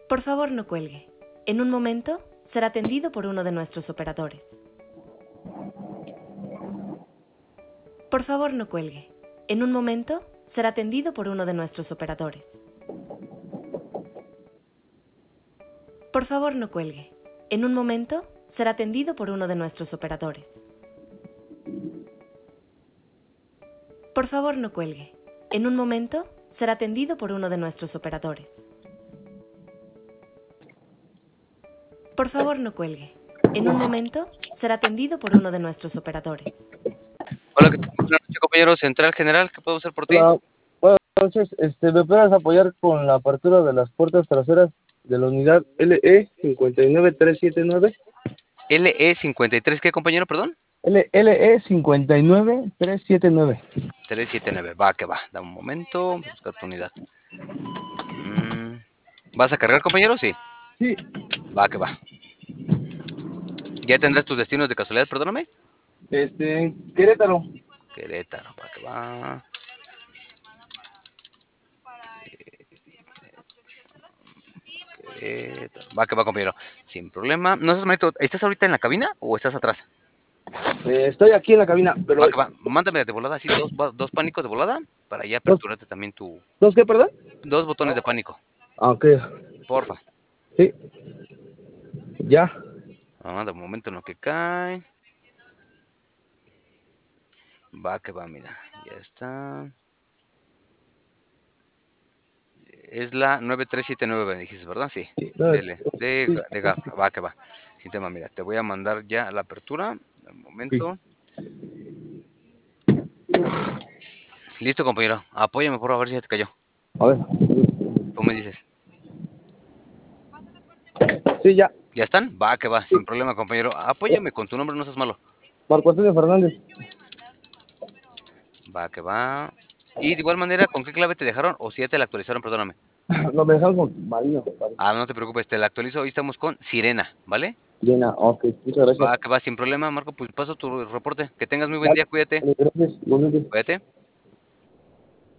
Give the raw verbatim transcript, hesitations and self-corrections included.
Por favor, no cuelgue. En un momento, será atendido por uno de nuestros operadores. Por favor, no cuelgue. En un momento, será atendido por uno de nuestros operadores. Por favor, no cuelgue. En un momento, será atendido por uno de nuestros operadores. Por favor, no cuelgue. En un momento, será atendido por uno de nuestros operadores. Por favor, no cuelgue. En un momento, será atendido por uno de nuestros operadores. Hola, ¿qué tal? Buenas noches, compañero Central General. ¿Qué puedo hacer por ti? Hola, buenas noches. Este, ¿me puedes apoyar con la apertura de las puertas traseras de la unidad L E cinco nueve tres siete nueve? L E cincuenta y tres, ¿qué, compañero? Perdón. L E cinco nueve tres siete nueve. tres siete nueve, va que va. Da un momento, buscar tu unidad. Mm, ¿Vas a cargar, compañero? Sí. Sí. Va que va. ¿Ya tendrás tus destinos de casualidad? Perdóname. Este, Querétaro. Querétaro, va que va. Querétaro. Va que va, compañero. Sin problema. No seas malito. ¿Estás ahorita en la cabina o estás atrás? Eh, estoy aquí en la cabina, pero... Va que va. Mándame de volada así dos, dos pánicos de volada para ya aperturarte ¿Dos, también tu... ¿Dos qué, perdón? Dos botones de pánico. Ah, ok. Porfa. Sí. Ya. Ah, de momento en lo que cae. Va que va, mira. Ya está. Es la nueve tres siete nueve, me dijiste, ¿verdad? Sí. No, Dele. De, sí. de Gafra. Va que va. Sin tema, mira. Te voy a mandar ya la apertura. Un momento. Listo, compañero. Apóyame, por favor, a ver si ya te cayó. A ver. Tú me dices. Sí, ya. ¿Ya están? Va que va. Sin problema, compañero. Apóyame con tu nombre, no seas malo. Marco Antonio Fernández. Va que va. Y de igual manera, ¿con qué clave te dejaron? O si ya te la actualizaron, perdóname. Lo me dejaron con Marino. Ah, no te preocupes, te la actualizo. Hoy estamos con Sirena, ¿vale? Llena, ok. Muchas gracias. Va que va, sin problema, Marco. Pues paso tu reporte. Que tengas muy buen día, cuídate. Gracias. Igualmente. Cuídate.